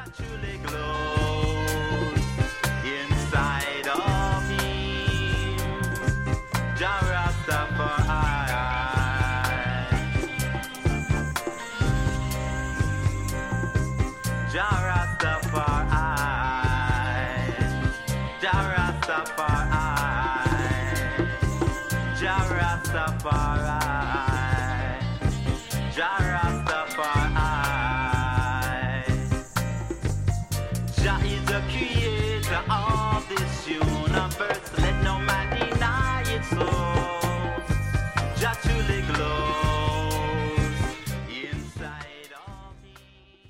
truly glows inside of him. Jah Rastafari. Jah Rastafari. Jah Rastafari. Jah Rastafari. Jah Rastafari. Jah is the creator of